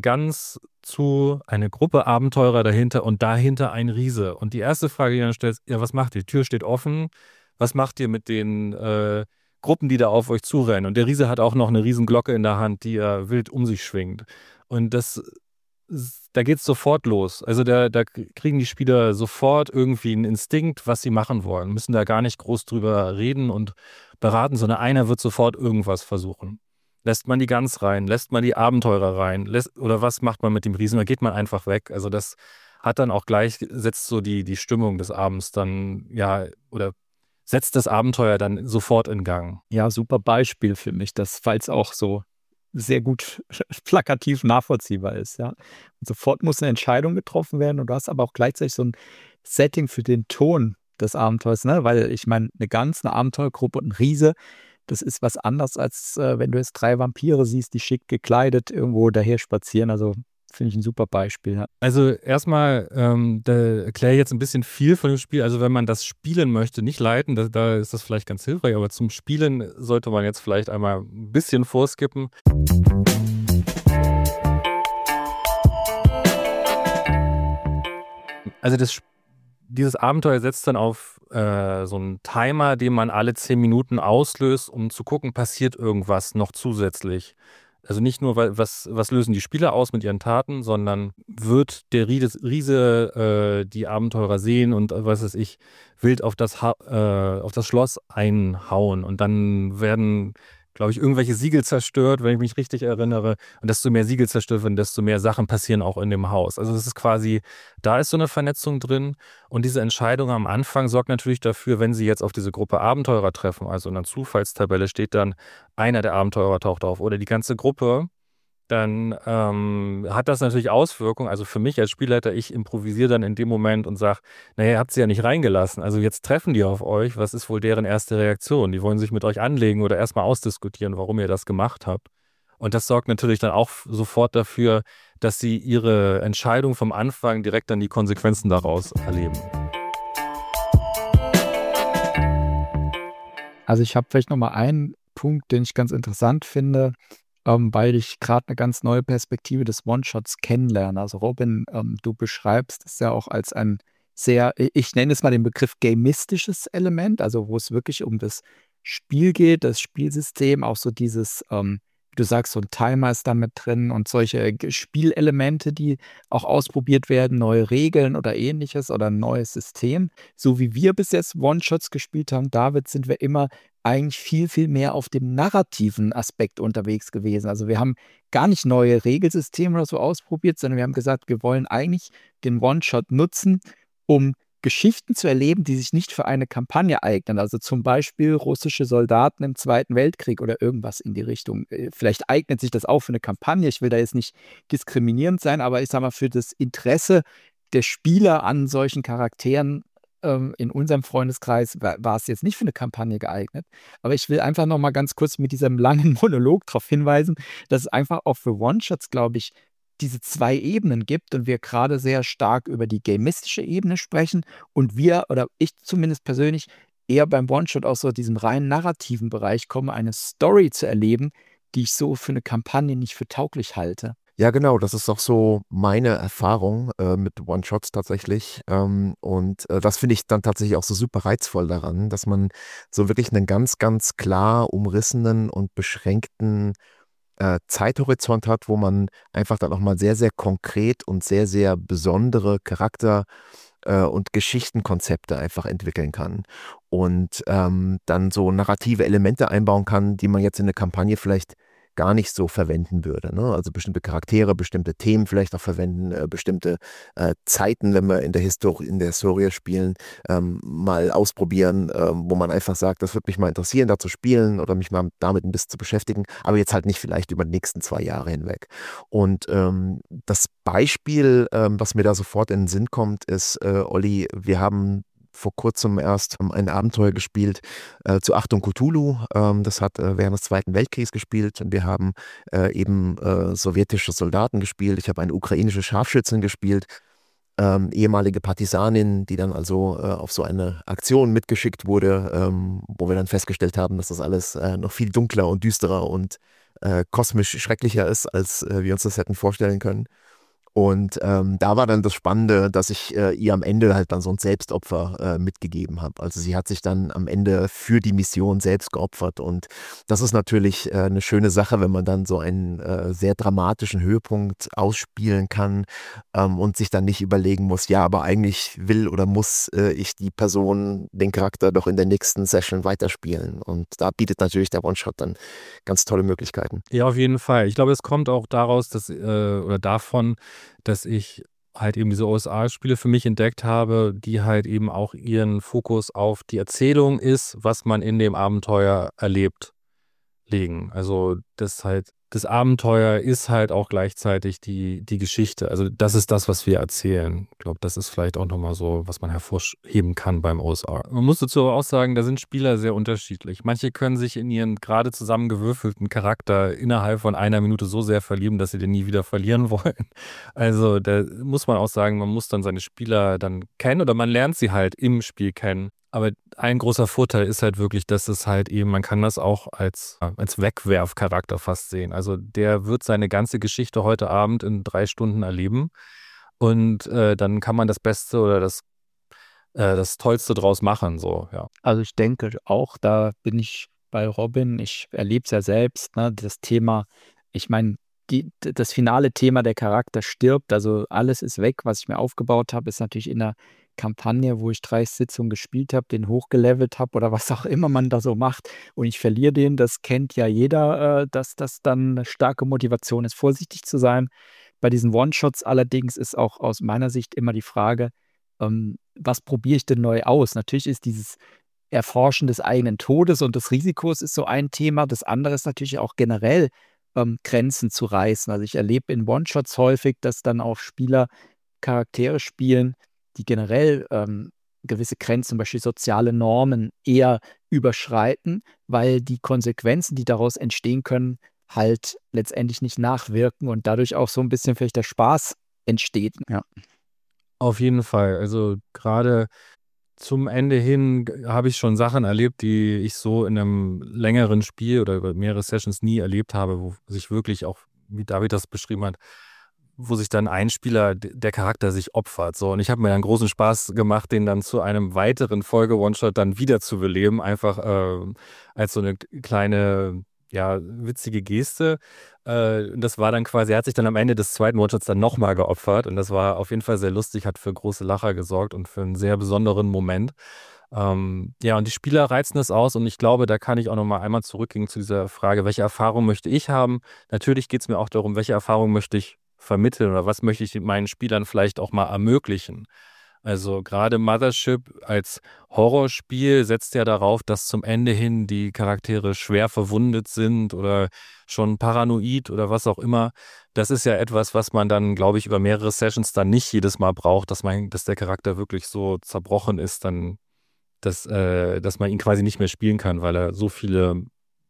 Gruppe Abenteurer dahinter und dahinter ein Riese. Und die erste Frage, die dann stellt, ja, was macht ihr? Die Tür steht offen. Was macht ihr mit den Gruppen, die da auf euch zurennen? Und der Riese hat auch noch eine Riesenglocke in der Hand, die er wild um sich schwingt. Und da geht es sofort los. Also da kriegen die Spieler sofort irgendwie einen Instinkt, was sie machen wollen. Müssen da gar nicht groß drüber reden und beraten, sondern einer wird sofort irgendwas versuchen. Lässt man die Gans rein? Lässt man die Abenteurer rein? Oder was macht man mit dem Riesen? Oder geht man einfach weg? Also das hat dann auch gleich, setzt so die Stimmung des Abends dann, ja, oder setzt das Abenteuer dann sofort in Gang. Ja, super Beispiel für mich, weil es auch so sehr gut plakativ nachvollziehbar ist. Ja. Und sofort muss eine Entscheidung getroffen werden und du hast aber auch gleichzeitig so ein Setting für den Ton des Abenteuers, ne? Weil ich meine, eine Abenteuergruppe und ein Riese, das ist was anderes, als wenn du jetzt 3 Vampire siehst, die schick gekleidet irgendwo daher spazieren. Also finde ich ein super Beispiel. Ja. Also erstmal, da erkläre ich jetzt ein bisschen viel von dem Spiel. Also wenn man das spielen möchte, nicht leiten, da ist das vielleicht ganz hilfreich, aber zum Spielen sollte man jetzt vielleicht einmal ein bisschen vorskippen. Also dieses Abenteuer setzt dann auf so einen Timer, den man alle 10 Minuten auslöst, um zu gucken, passiert irgendwas noch zusätzlich. Also nicht nur, was lösen die Spieler aus mit ihren Taten, sondern wird der Riese die Abenteurer sehen und was weiß ich, wild auf das Schloss einhauen. Und dann werden, glaube ich, irgendwelche Siegel zerstört, wenn ich mich richtig erinnere. Und desto mehr Siegel zerstört werden, desto mehr Sachen passieren auch in dem Haus. Also es ist quasi, da ist so eine Vernetzung drin. Und diese Entscheidung am Anfang sorgt natürlich dafür, wenn sie jetzt auf diese Gruppe Abenteurer treffen, also in einer Zufallstabelle steht dann, einer der Abenteurer taucht auf oder die ganze Gruppe, dann hat das natürlich Auswirkungen. Also für mich als Spielleiter, ich improvisiere dann in dem Moment und sage, naja, ihr habt sie ja nicht reingelassen. Also jetzt treffen die auf euch. Was ist wohl deren erste Reaktion? Die wollen sich mit euch anlegen oder erstmal ausdiskutieren, warum ihr das gemacht habt. Und das sorgt natürlich dann auch sofort dafür, dass sie ihre Entscheidung vom Anfang direkt dann die Konsequenzen daraus erleben. Also ich habe vielleicht nochmal einen Punkt, den ich ganz interessant finde, weil ich gerade eine ganz neue Perspektive des One-Shots kennenlerne. Also Robin, du beschreibst es ja auch als ein sehr, ich nenne es mal den Begriff gamistisches Element, also wo es wirklich um das Spiel geht, das Spielsystem, auch so dieses, wie du sagst, so ein Timer ist da mit drin und solche Spielelemente, die auch ausprobiert werden, neue Regeln oder ähnliches oder ein neues System. So wie wir bis jetzt One-Shots gespielt haben, David, sind wir immer eigentlich viel, viel mehr auf dem narrativen Aspekt unterwegs gewesen. Also wir haben gar nicht neue Regelsysteme oder so ausprobiert, sondern wir haben gesagt, wir wollen eigentlich den One-Shot nutzen, um Geschichten zu erleben, die sich nicht für eine Kampagne eignen. Also zum Beispiel russische Soldaten im Zweiten Weltkrieg oder irgendwas in die Richtung. Vielleicht eignet sich das auch für eine Kampagne. Ich will da jetzt nicht diskriminierend sein, aber ich sage mal, für das Interesse der Spieler an solchen Charakteren in unserem Freundeskreis war es jetzt nicht für eine Kampagne geeignet. Aber ich will einfach noch mal ganz kurz mit diesem langen Monolog darauf hinweisen, dass es einfach auch für One-Shots, glaube ich, diese 2 Ebenen gibt und wir gerade sehr stark über die gamistische Ebene sprechen und wir, oder ich zumindest persönlich, eher beim One-Shot aus so diesem rein narrativen Bereich komme, eine Story zu erleben, die ich so für eine Kampagne nicht für tauglich halte. Ja, genau, das ist auch so meine Erfahrung mit One-Shots tatsächlich. Und das finde ich dann tatsächlich auch so super reizvoll daran, dass man so wirklich einen ganz, ganz klar umrissenen und beschränkten Zeithorizont hat, wo man einfach dann auch mal sehr, sehr konkret und sehr, sehr besondere Charakter- und Geschichtenkonzepte einfach entwickeln kann. Und dann so narrative Elemente einbauen kann, die man jetzt in eine Kampagne vielleicht gar nicht so verwenden würde. Ne? Also bestimmte Charaktere, bestimmte Themen vielleicht auch verwenden, bestimmte Zeiten, wenn wir in der Historie spielen, mal ausprobieren, wo man einfach sagt, das würde mich mal interessieren, da zu spielen oder mich mal damit ein bisschen zu beschäftigen, aber jetzt halt nicht vielleicht über die nächsten 2 Jahre hinweg. Und das Beispiel, was mir da sofort in den Sinn kommt, ist, Olli, wir haben vor kurzem erst ein Abenteuer gespielt zu Achtung Cthulhu. Das hat während des Zweiten Weltkriegs gespielt. Wir haben eben sowjetische Soldaten gespielt. Ich habe eine ukrainische Scharfschützin gespielt, ehemalige Partisanin, die dann also auf so eine Aktion mitgeschickt wurde, wo wir dann festgestellt haben, dass das alles noch viel dunkler und düsterer und kosmisch schrecklicher ist, als wir uns das hätten vorstellen können. Und da war dann das Spannende, dass ich ihr am Ende halt dann so ein Selbstopfer mitgegeben habe. Also sie hat sich dann am Ende für die Mission selbst geopfert. Und das ist natürlich eine schöne Sache, wenn man dann so einen sehr dramatischen Höhepunkt ausspielen kann und sich dann nicht überlegen muss, ja, aber eigentlich will oder muss ich die Person, den Charakter doch in der nächsten Session weiterspielen. Und da bietet natürlich der One-Shot dann ganz tolle Möglichkeiten. Ja, auf jeden Fall. Ich glaube, es kommt auch daraus, oder davon, dass ich halt eben diese OSR-Spiele für mich entdeckt habe, die halt eben auch ihren Fokus auf die Erzählung ist, was man in dem Abenteuer erlebt, legen. Also das Abenteuer ist halt auch gleichzeitig die Geschichte. Also das ist das, was wir erzählen. Ich glaube, das ist vielleicht auch nochmal so, was man hervorheben kann beim OSR. Man muss dazu aber auch sagen, da sind Spieler sehr unterschiedlich. Manche können sich in ihren gerade zusammengewürfelten Charakter innerhalb von einer Minute so sehr verlieben, dass sie den nie wieder verlieren wollen. Also da muss man auch sagen, man muss dann seine Spieler dann kennen oder man lernt sie halt im Spiel kennen. Aber ein großer Vorteil ist halt wirklich, dass es halt eben, man kann das auch als Wegwerfcharakter fast sehen. Also der wird seine ganze Geschichte heute Abend in 3 Stunden erleben und dann kann man das Beste oder das Tollste draus machen, so, ja. Also ich denke auch, da bin ich bei Robin. Ich erlebe es ja selbst, ne? Das Thema, ich meine, das finale Thema, der Charakter stirbt, also alles ist weg, was ich mir aufgebaut habe, ist natürlich in der Kampagne, wo ich 3 Sitzungen gespielt habe, den hochgelevelt habe oder was auch immer man da so macht und ich verliere den. Das kennt ja jeder, dass das dann eine starke Motivation ist, vorsichtig zu sein. Bei diesen One-Shots allerdings ist auch aus meiner Sicht immer die Frage, was probiere ich denn neu aus? Natürlich ist dieses Erforschen des eigenen Todes und des Risikos ist so ein Thema. Das andere ist natürlich auch generell Grenzen zu reißen. Also ich erlebe in One-Shots häufig, dass dann auch Spieler Charaktere spielen, die generell gewisse Grenzen, zum Beispiel soziale Normen, eher überschreiten, weil die Konsequenzen, die daraus entstehen können, halt letztendlich nicht nachwirken und dadurch auch so ein bisschen vielleicht der Spaß entsteht. Ja. Auf jeden Fall. Also gerade zum Ende hin habe ich schon Sachen erlebt, die ich so in einem längeren Spiel oder über mehrere Sessions nie erlebt habe, wo sich wirklich auch, wie David das beschrieben hat, wo sich dann ein Spieler, der Charakter sich opfert. So. Und ich habe mir dann großen Spaß gemacht, den dann zu einem weiteren Folge-One-Shot dann wieder zu beleben, einfach als so eine kleine, ja, witzige Geste. Das war dann quasi, er hat sich dann am Ende des zweiten One-Shots dann nochmal geopfert und das war auf jeden Fall sehr lustig, hat für große Lacher gesorgt und für einen sehr besonderen Moment. Ja, und die Spieler reizen das aus und ich glaube, da kann ich auch nochmal einmal zurückgehen zu dieser Frage, welche Erfahrung möchte ich haben? Natürlich geht es mir auch darum, welche Erfahrung möchte ich vermitteln oder was möchte ich meinen Spielern vielleicht auch mal ermöglichen. Also gerade Mothership als Horrorspiel setzt ja darauf, dass zum Ende hin die Charaktere schwer verwundet sind oder schon paranoid oder was auch immer. Das ist ja etwas, was man dann, glaube ich, über mehrere Sessions dann nicht jedes Mal braucht, dass der Charakter wirklich so zerbrochen ist, dann, dass man ihn quasi nicht mehr spielen kann, weil er so viele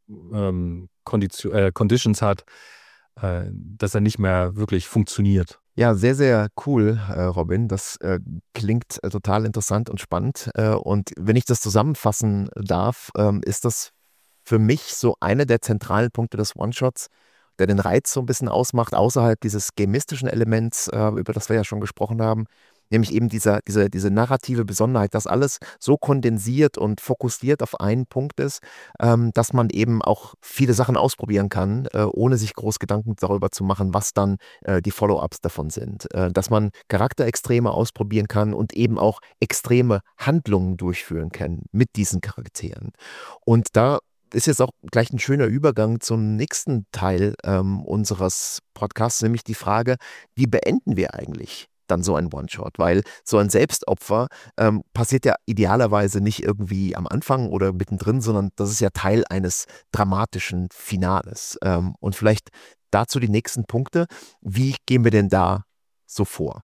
Conditions hat, dass er nicht mehr wirklich funktioniert. Ja, sehr, sehr cool, Robin. Das klingt total interessant und spannend. Und wenn ich das zusammenfassen darf, ist das für mich so einer der zentralen Punkte des One-Shots, der den Reiz so ein bisschen ausmacht, außerhalb dieses gamistischen Elements, über das wir ja schon gesprochen haben. Nämlich eben diese narrative Besonderheit, dass alles so kondensiert und fokussiert auf einen Punkt ist, dass man eben auch viele Sachen ausprobieren kann, ohne sich groß Gedanken darüber zu machen, was dann die Follow-ups davon sind. Dass man Charakterextreme ausprobieren kann und eben auch extreme Handlungen durchführen kann mit diesen Charakteren. Und da ist jetzt auch gleich ein schöner Übergang zum nächsten Teil unseres Podcasts, nämlich die Frage, wie beenden wir eigentlich dann so ein One-Shot, weil so ein Selbstopfer passiert ja idealerweise nicht irgendwie am Anfang oder mittendrin, sondern das ist ja Teil eines dramatischen Finales. Und vielleicht dazu die nächsten Punkte. Wie gehen wir denn da so vor?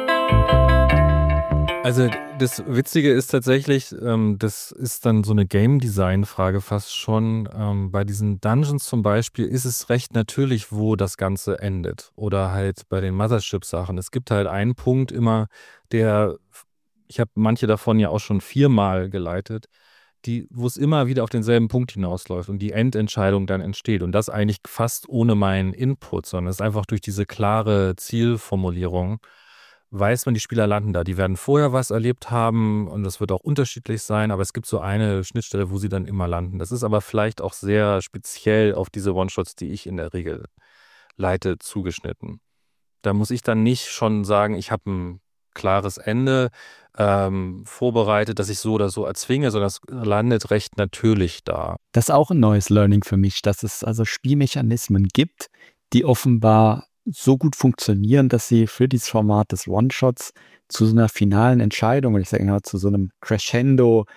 Also das Witzige ist tatsächlich, das ist dann so eine Game-Design-Frage fast schon. Bei diesen Dungeons zum Beispiel ist es recht natürlich, wo das Ganze endet. Oder halt bei den Mothership-Sachen. Es gibt halt einen Punkt immer, ich habe manche davon ja auch schon 4-mal geleitet, wo es immer wieder auf denselben Punkt hinausläuft und die Endentscheidung dann entsteht. Und das eigentlich fast ohne meinen Input, sondern es ist einfach durch diese klare Zielformulierung, weiß man, die Spieler landen da. Die werden vorher was erlebt haben und das wird auch unterschiedlich sein, aber es gibt so eine Schnittstelle, wo sie dann immer landen. Das ist aber vielleicht auch sehr speziell auf diese One-Shots, die ich in der Regel leite, zugeschnitten. Da muss ich dann nicht schon sagen, ich habe ein klares Ende vorbereitet, dass ich so oder so erzwinge, sondern es landet recht natürlich da. Das ist auch ein neues Learning für mich, dass es also Spielmechanismen gibt, die offenbar so gut funktionieren, dass sie für dieses Format des One-Shots zu so einer finalen Entscheidung, und ich sage immer zu so einem Crescendo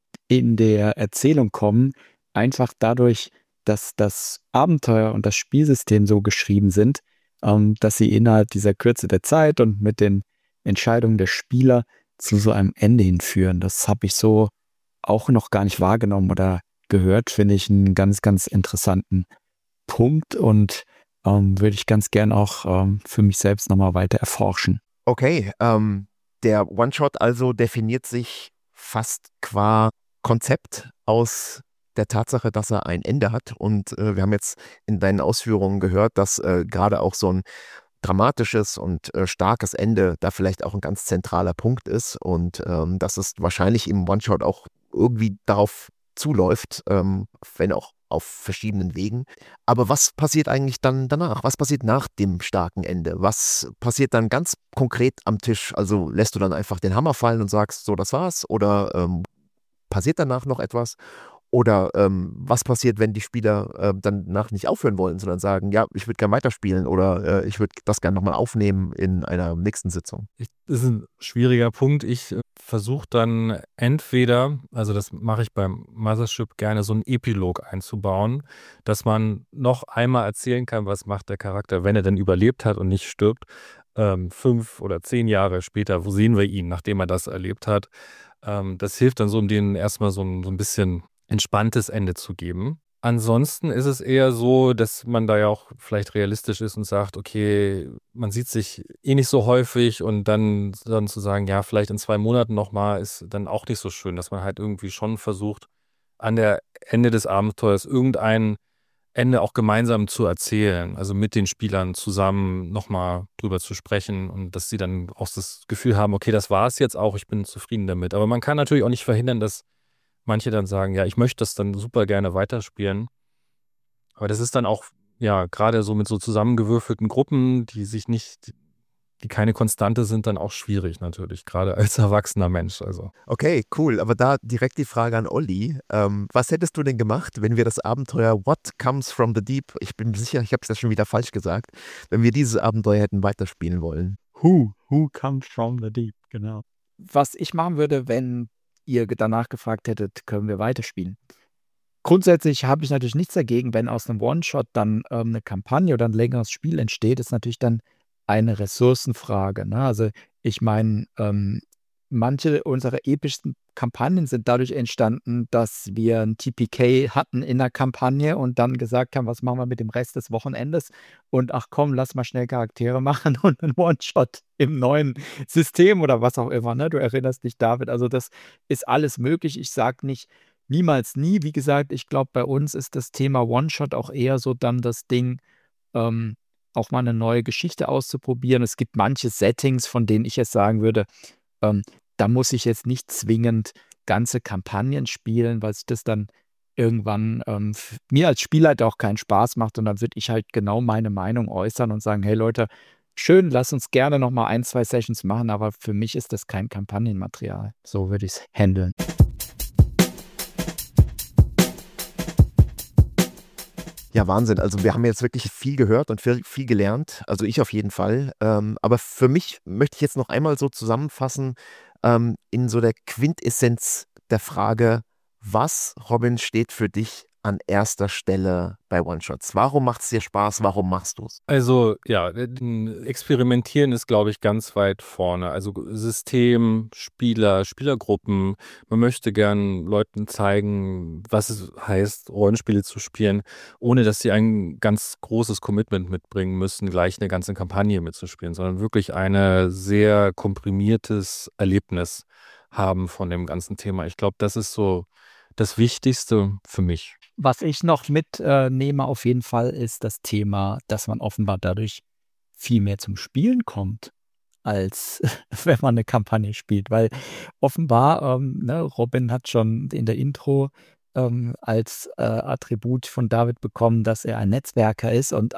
in der Erzählung kommen, einfach dadurch, dass das Abenteuer und das Spielsystem so geschrieben sind, dass sie innerhalb dieser Kürze der Zeit und mit den Entscheidungen der Spieler zu so einem Ende hinführen. Das habe ich so auch noch gar nicht wahrgenommen oder gehört, finde ich einen ganz, ganz interessanten Punkt und würde ich ganz gern auch für mich selbst nochmal weiter erforschen. Okay, der One-Shot also definiert sich fast qua Konzept aus der Tatsache, dass er ein Ende hat. Und wir haben jetzt in deinen Ausführungen gehört, dass gerade auch so ein dramatisches und starkes Ende da vielleicht auch ein ganz zentraler Punkt ist und dass es wahrscheinlich im One-Shot auch irgendwie darauf zuläuft, wenn auch auf verschiedenen Wegen. Aber was passiert eigentlich dann danach? Was passiert nach dem starken Ende? Was passiert dann ganz konkret am Tisch? Also lässt du dann einfach den Hammer fallen und sagst, so, das war's? Oder passiert danach noch etwas? Oder was passiert, wenn die Spieler danach nicht aufhören wollen, sondern sagen, ja, ich würde gerne weiterspielen oder ich würde das gerne nochmal aufnehmen in einer nächsten Sitzung? Das ist ein schwieriger Punkt. Ich versuche dann entweder, also das mache ich beim Mothership gerne, so einen Epilog einzubauen, dass man noch einmal erzählen kann, was macht der Charakter, wenn er denn überlebt hat und nicht stirbt. 5 oder 10 Jahre später, wo sehen wir ihn, nachdem er das erlebt hat? Das hilft dann so, um denen erstmal so ein bisschen entspanntes Ende zu geben. Ansonsten ist es eher so, dass man da ja auch vielleicht realistisch ist und sagt, okay, man sieht sich eh nicht so häufig und dann zu sagen, ja, vielleicht in 2 Monaten nochmal, ist dann auch nicht so schön, dass man halt irgendwie schon versucht, an der Ende des Abenteuers irgendein Ende auch gemeinsam zu erzählen, also mit den Spielern zusammen nochmal drüber zu sprechen und dass sie dann auch das Gefühl haben, okay, das war es jetzt auch, ich bin zufrieden damit. Aber man kann natürlich auch nicht verhindern, dass manche dann sagen, ja, ich möchte das dann super gerne weiterspielen. Aber das ist dann auch, ja, gerade so mit so zusammengewürfelten Gruppen, die keine Konstante sind, dann auch schwierig natürlich, gerade als erwachsener Mensch. Also. Okay, cool. Aber da direkt die Frage an Olli. Was hättest du denn gemacht, wenn wir das Abenteuer What Comes from the Deep, ich bin sicher, ich habe es ja schon wieder falsch gesagt, wenn wir dieses Abenteuer hätten weiterspielen wollen? Who comes from the deep, genau. Was ich machen würde, wenn ihr danach gefragt hättet, können wir weiterspielen. Grundsätzlich habe ich natürlich nichts dagegen, wenn aus einem One-Shot dann eine Kampagne oder ein längeres Spiel entsteht, ist natürlich dann eine Ressourcenfrage. Ne? Also ich meine, manche unserer epischsten Kampagnen sind dadurch entstanden, dass wir ein TPK hatten in der Kampagne und dann gesagt haben, was machen wir mit dem Rest des Wochenendes? Und ach komm, lass mal schnell Charaktere machen und einen One-Shot im neuen System oder was auch immer. Ne? Du erinnerst dich, David. Also das ist alles möglich. Ich sage nicht niemals nie. Wie gesagt, ich glaube, bei uns ist das Thema One-Shot auch eher so dann das Ding, auch mal eine neue Geschichte auszuprobieren. Es gibt manche Settings, von denen ich jetzt sagen würde, da muss ich jetzt nicht zwingend ganze Kampagnen spielen, weil sich das dann irgendwann mir als Spielleiter auch keinen Spaß macht und dann würde ich halt genau meine Meinung äußern und sagen, hey Leute, schön, lass uns gerne noch mal 1, 2 Sessions machen, aber für mich ist das kein Kampagnenmaterial. So würde ich es handeln. Ja, Wahnsinn. Also wir haben jetzt wirklich viel gehört und viel gelernt. Also ich auf jeden Fall. Aber für mich möchte ich jetzt noch einmal so zusammenfassen in so der Quintessenz der Frage, was, Robin, steht für dich an erster Stelle bei One-Shots? Warum macht es dir Spaß? Warum machst du es? Also ja, Experimentieren ist, glaube ich, ganz weit vorne. Also System, Spieler, Spielergruppen. Man möchte gern Leuten zeigen, was es heißt, Rollenspiele zu spielen, ohne dass sie ein ganz großes Commitment mitbringen müssen, gleich eine ganze Kampagne mitzuspielen, sondern wirklich ein sehr komprimiertes Erlebnis haben von dem ganzen Thema. Ich glaube, das ist so das Wichtigste für mich. Was ich noch mitnehme auf jeden Fall ist das Thema, dass man offenbar dadurch viel mehr zum Spielen kommt, als wenn man eine Kampagne spielt. Weil offenbar, ne, Robin hat schon in der Intro als Attribut von David bekommen, dass er ein Netzwerker ist und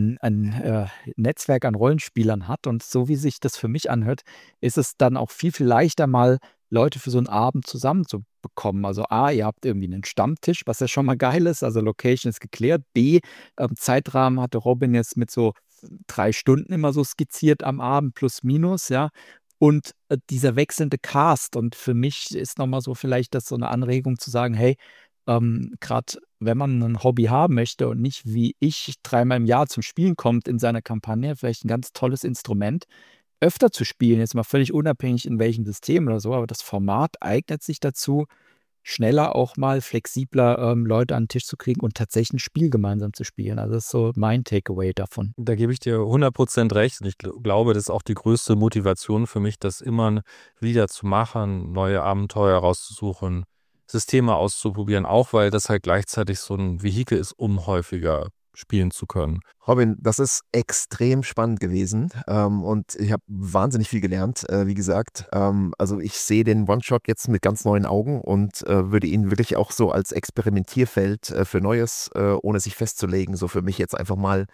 ein Netzwerk an Rollenspielern hat. Und so wie sich das für mich anhört, ist es dann auch viel, viel leichter, mal Leute für so einen Abend zusammenzubekommen. Also A, ihr habt irgendwie einen Stammtisch, was ja schon mal geil ist, also Location ist geklärt. B, Zeitrahmen hatte Robin jetzt mit so 3 Stunden immer so skizziert am Abend plus minus, ja. Und dieser wechselnde Cast, und für mich ist nochmal so vielleicht das so eine Anregung zu sagen, hey, gerade wenn man ein Hobby haben möchte und nicht wie ich 3-mal im Jahr zum Spielen kommt in seiner Kampagne, vielleicht ein ganz tolles Instrument, öfter zu spielen, jetzt mal völlig unabhängig in welchem System oder so, aber das Format eignet sich dazu, schneller auch mal flexibler Leute an den Tisch zu kriegen und tatsächlich ein Spiel gemeinsam zu spielen. Also das ist so mein Takeaway davon. Da gebe ich dir 100% recht. Und ich glaube, das ist auch die größte Motivation für mich, das immer wieder zu machen, neue Abenteuer rauszusuchen, Systeme auszuprobieren, auch weil das halt gleichzeitig so ein Vehikel ist, um häufiger spielen zu können. Robin, das ist extrem spannend gewesen und ich habe wahnsinnig viel gelernt, wie gesagt. Also ich sehe den One-Shot jetzt mit ganz neuen Augen und würde ihn wirklich auch so als Experimentierfeld für Neues, ohne sich festzulegen, so für mich jetzt einfach mal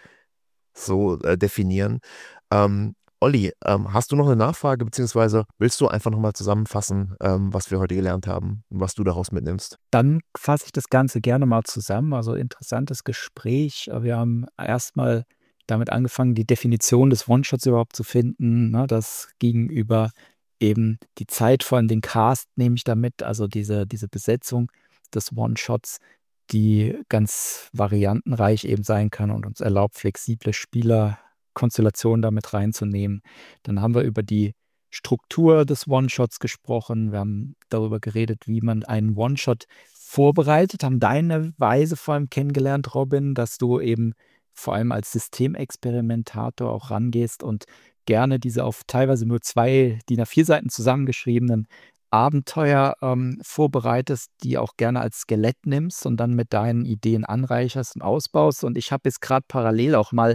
so definieren. Olli, hast du noch eine Nachfrage, beziehungsweise willst du einfach nochmal zusammenfassen, was wir heute gelernt haben und was du daraus mitnimmst? Dann fasse ich das Ganze gerne mal zusammen. Also interessantes Gespräch. Wir haben erstmal damit angefangen, die Definition des One-Shots überhaupt zu finden. Ne? Das gegenüber eben die Zeit, vor allem den Cast nehme ich damit, also diese Besetzung des One-Shots, die ganz variantenreich eben sein kann und uns erlaubt, flexible Spielerkonstellationen damit reinzunehmen. Dann haben wir über die Struktur des One-Shots gesprochen. Wir haben darüber geredet, wie man einen One-Shot vorbereitet, haben deine Weise vor allem kennengelernt, Robin, dass du eben vor allem als Systemexperimentator auch rangehst und gerne diese auf teilweise nur 2 DIN A4 Seiten zusammengeschriebenen Abenteuer vorbereitest, die auch gerne als Skelett nimmst und dann mit deinen Ideen anreicherst und ausbaust. Und ich habe jetzt gerade parallel auch mal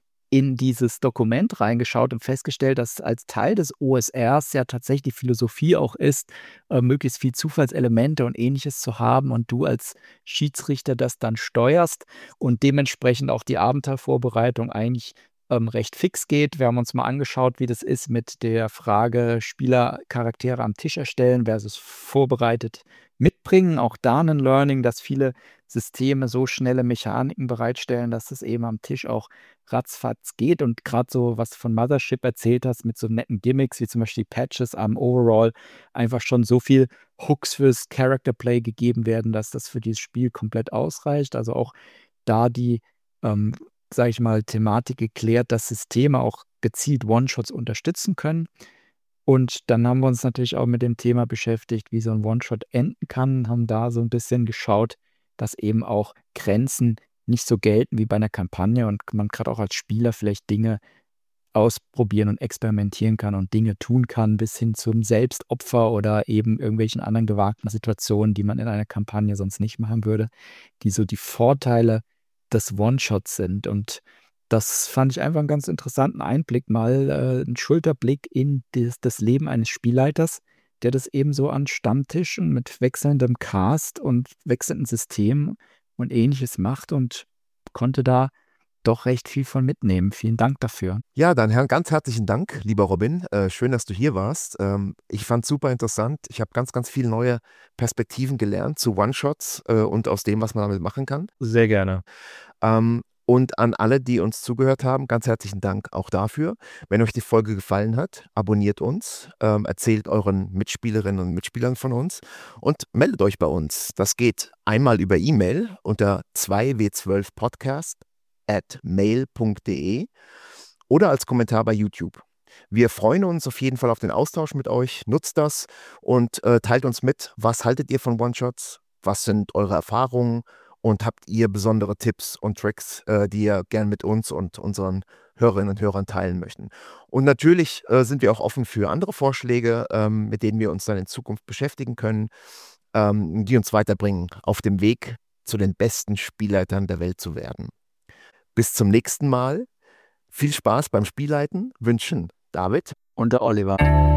in dieses Dokument reingeschaut und festgestellt, dass als Teil des OSRs ja tatsächlich die Philosophie auch ist, möglichst viel Zufallselemente und Ähnliches zu haben und du als Schiedsrichter das dann steuerst und dementsprechend auch die Abenteuervorbereitung eigentlich recht fix geht. Wir haben uns mal angeschaut, wie das ist mit der Frage Spielercharaktere am Tisch erstellen versus vorbereitet mitbringen. Auch da ein Learning, dass viele Systeme so schnelle Mechaniken bereitstellen, dass es eben am Tisch auch ratzfatz geht. Und gerade so, was du von Mothership erzählt hast, mit so netten Gimmicks wie zum Beispiel Patches am Overall, einfach schon so viel Hooks fürs Character Play gegeben werden, dass das für dieses Spiel komplett ausreicht. Also auch da die, sage ich mal, Thematik geklärt, dass Systeme auch gezielt One-Shots unterstützen können. Und dann haben wir uns natürlich auch mit dem Thema beschäftigt, wie so ein One-Shot enden kann, haben da so ein bisschen geschaut, dass eben auch Grenzen nicht so gelten wie bei einer Kampagne und man gerade auch als Spieler vielleicht Dinge ausprobieren und experimentieren kann und Dinge tun kann, bis hin zum Selbstopfer oder eben irgendwelchen anderen gewagten Situationen, die man in einer Kampagne sonst nicht machen würde, die so die Vorteile des One-Shots sind. Und das fand ich einfach einen ganz interessanten Einblick, mal einen Schulterblick in das Leben eines Spielleiters, der das eben so an Stammtischen mit wechselndem Cast und wechselnden Systemen und Ähnliches macht und konnte da doch recht viel von mitnehmen. Vielen Dank dafür. Ja, dann ganz herzlichen Dank, lieber Robin. Schön, dass du hier warst. Ich fand es super interessant. Ich habe ganz, ganz viele neue Perspektiven gelernt zu One-Shots und aus dem, was man damit machen kann. Sehr gerne. Und an alle, die uns zugehört haben, ganz herzlichen Dank auch dafür. Wenn euch die Folge gefallen hat, abonniert uns, erzählt euren Mitspielerinnen und Mitspielern von uns und meldet euch bei uns. Das geht einmal über E-Mail unter 2w12podcast@mail.de oder als Kommentar bei YouTube. Wir freuen uns auf jeden Fall auf den Austausch mit euch. Nutzt das und teilt uns mit, was haltet ihr von One-Shots? Was sind eure Erfahrungen? Und habt ihr besondere Tipps und Tricks, die ihr gern mit uns und unseren Hörerinnen und Hörern teilen möchten? Und natürlich sind wir auch offen für andere Vorschläge, mit denen wir uns dann in Zukunft beschäftigen können. die uns weiterbringen, auf dem Weg zu den besten Spielleitern der Welt zu werden. Bis zum nächsten Mal. Viel Spaß beim Spielleiten wünschen David und der Oliver.